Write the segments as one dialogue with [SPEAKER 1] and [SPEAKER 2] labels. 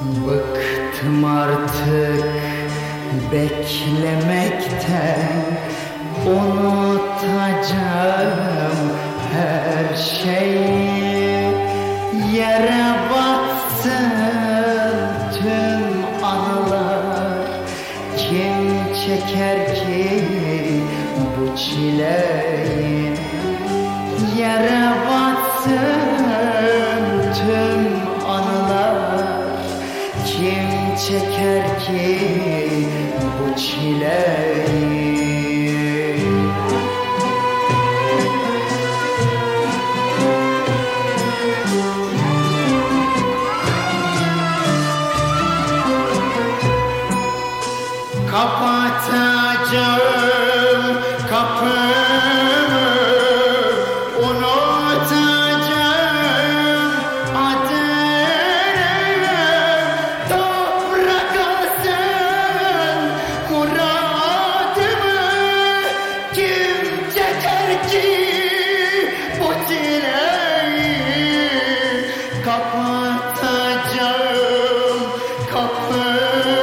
[SPEAKER 1] Bıktım artık beklemekten, unutacağım her şeyi. Yere batsın tüm anılar, kim çeker ki bu çileyi? Yere batsın tüm anılar, kim çeker ki bu çileyi? Kapatacağım kapımı, unutacağım adını. Toprak alsın muradımı, kim çeker ki bu çileyi? Kapatacağım kapımı,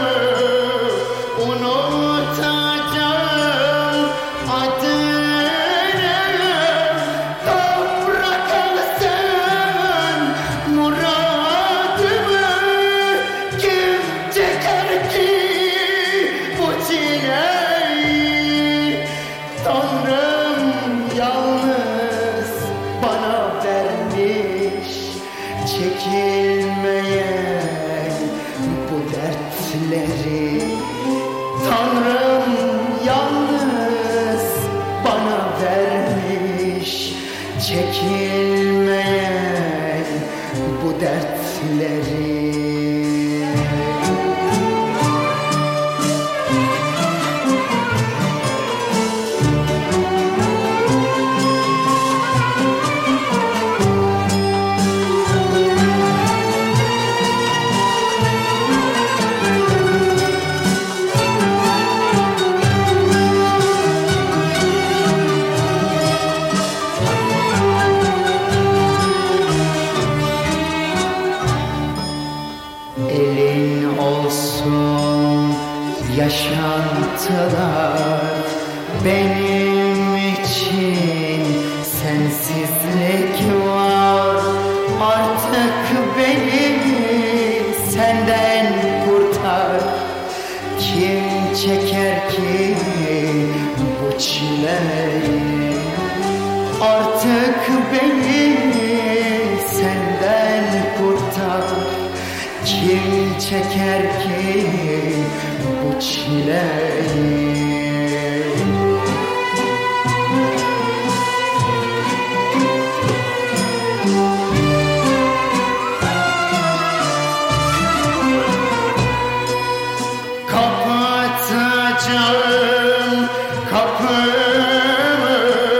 [SPEAKER 1] unutacağım adını. Toprak alsın muradımı, kim çeker ki bu çileyi? Tanrım yalnız bana vermiş çekilmeyen bu dertleri. Tanrım yalnız bana vermiş çekilmeyen bu dertleri. Elin olsun yaşantılar, benim için sensizlik var. Artık beni senden kurtar, kim çeker ki bu çileyi? Artık beni senden kurtar, kim çeker ki bu çileyi? Kapatacağım kapımı,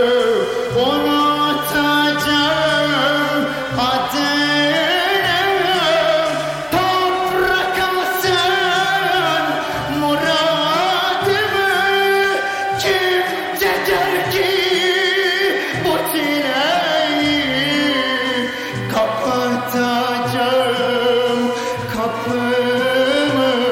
[SPEAKER 1] unutacağım adını. Toprak alsın muradımı, kim çeker ki bu çileyi? Kapatacağım kapımı,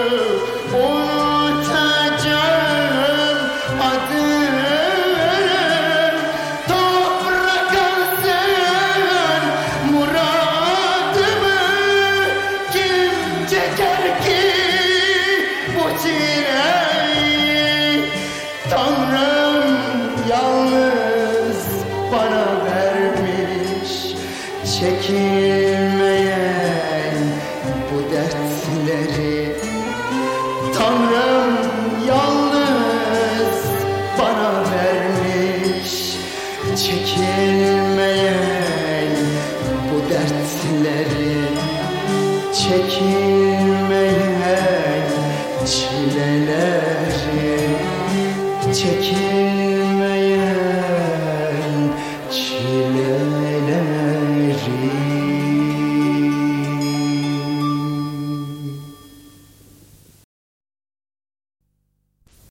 [SPEAKER 1] unutacağım adını. Toprak alsın muradımı, kim çeker ki bu çileyi? Tanrım yalnız bana vermiş çekilmeyen bu dertleri. Tanrım yalnız bana vermiş çekilmeyen bu dertleri. Çekilmeyen çileleri, çekilmeyen